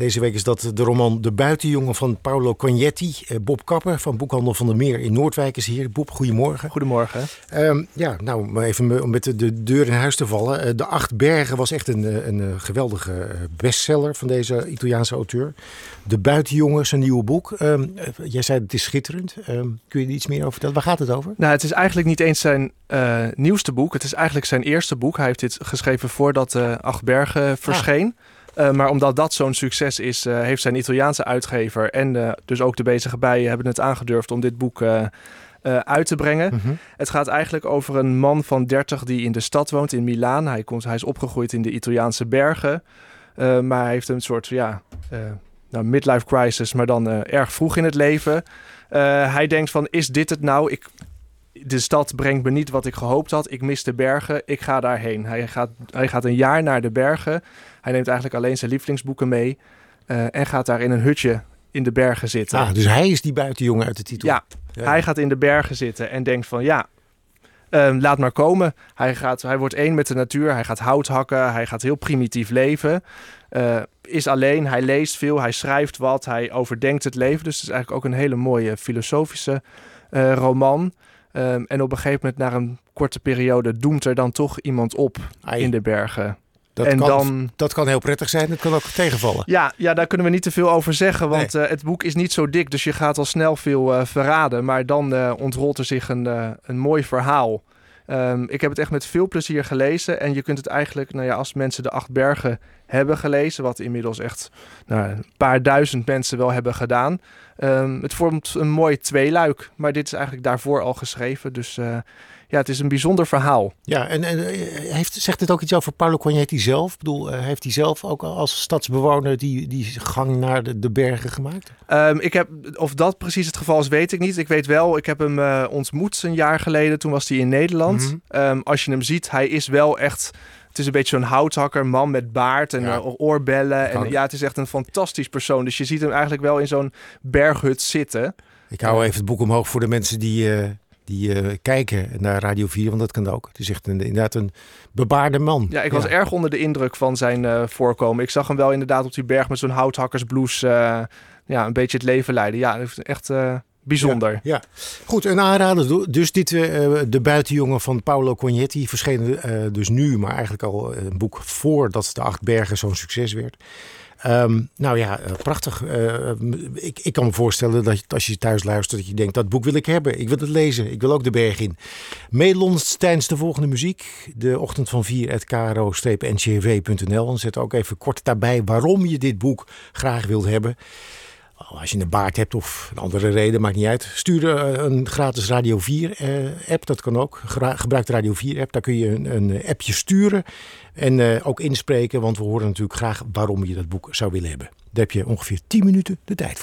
Deze week is dat de roman De Buitenjongen van Paolo Cognetti. Bob Kapper van Boekhandel van der Meer in Noordwijk is hier. Bob, goedemorgen. Goedemorgen. Maar even om met de deur in huis te vallen. De 8 Bergen was echt een geweldige bestseller van deze Italiaanse auteur. De Buitenjongen, zijn nieuwe boek. Jij zei het is schitterend. Kun je er iets meer over vertellen? Waar gaat het over? Nou, het is eigenlijk niet eens zijn nieuwste boek. Het is eigenlijk zijn eerste boek. Hij heeft dit geschreven voordat de 8 Bergen verscheen. Maar omdat dat zo'n succes is, heeft zijn Italiaanse uitgever en dus ook de bezige bijen hebben het aangedurfd om dit boek uit te brengen. Mm-hmm. Het gaat eigenlijk over een man van 30 die in de stad woont, in Milaan. Hij is opgegroeid in de Italiaanse bergen. Maar hij heeft een soort midlife crisis, maar dan erg vroeg in het leven. Hij denkt van, is dit het nou? De stad brengt me niet wat ik gehoopt had. Ik mis de bergen. Ik ga daarheen. Hij gaat een jaar naar de bergen. Hij neemt eigenlijk alleen zijn lievelingsboeken mee. En gaat daar in een hutje in de bergen zitten. Dus hij is die buitenjongen uit de titel. Ja, hij gaat in de bergen zitten en denkt van laat maar komen. Hij wordt één met de natuur. Hij gaat hout hakken. Hij gaat heel primitief leven. Is alleen. Hij leest veel. Hij schrijft wat. Hij overdenkt het leven. Dus het is eigenlijk ook een hele mooie filosofische roman. En op een gegeven moment, na een korte periode, doemt er dan toch iemand op in de bergen. Dat kan heel prettig zijn, het kan ook tegenvallen. Ja, daar kunnen we niet te veel over zeggen, want het boek is niet zo dik. Dus je gaat al snel veel verraden. Maar dan ontrolt er zich een mooi verhaal. Ik heb het echt met veel plezier gelezen. En je kunt het eigenlijk, als mensen de 8 Bergen hebben gelezen, wat inmiddels echt een paar duizend mensen wel hebben gedaan. Het vormt een mooi tweeluik. Maar dit is eigenlijk daarvoor al geschreven. Dus het is een bijzonder verhaal. Ja, en zegt het ook iets over Paolo Cognetti zelf? Ik bedoel, heeft hij zelf ook als stadsbewoner die gang naar de bergen gemaakt? Of dat precies het geval is, weet ik niet. Ik weet wel, ik heb hem ontmoet een jaar geleden. Toen was hij in Nederland. Mm-hmm. Als je hem ziet, hij is wel echt... Het is een beetje zo'n houthakker, man met baard en oorbellen. En het is echt een fantastisch persoon. Dus je ziet hem eigenlijk wel in zo'n berghut zitten. Ik hou even het boek omhoog voor de mensen die kijken naar Radio 4, want dat kan ook. Het is echt inderdaad een bebaarde man. Ja, ik was erg onder de indruk van zijn voorkomen. Ik zag hem wel inderdaad op die berg met zo'n houthakkersblouse een beetje het leven leiden. Ja, echt bijzonder. Ja. Goed, een aanrader. Dus dit, De Buitenjongen van Paolo Cognetti, verscheen dus nu, maar eigenlijk al een boek voordat de 8 Bergen zo'n succes werd. Prachtig. Ik kan me voorstellen dat als je thuis luistert, dat je denkt, dat boek wil ik hebben. Ik wil het lezen. Ik wil ook de berg in. Mail ons tijdens de volgende muziek. De ochtend van 4@kro-ncrv.nl. En zet ook even kort daarbij waarom je dit boek graag wilt hebben. Als je een baard hebt of een andere reden, maakt niet uit. Stuur een gratis Radio 4 app, dat kan ook. Gebruik de Radio 4 app, daar kun je een appje sturen. En ook inspreken, want we horen natuurlijk graag waarom je dat boek zou willen hebben. Daar heb je ongeveer 10 minuten de tijd voor.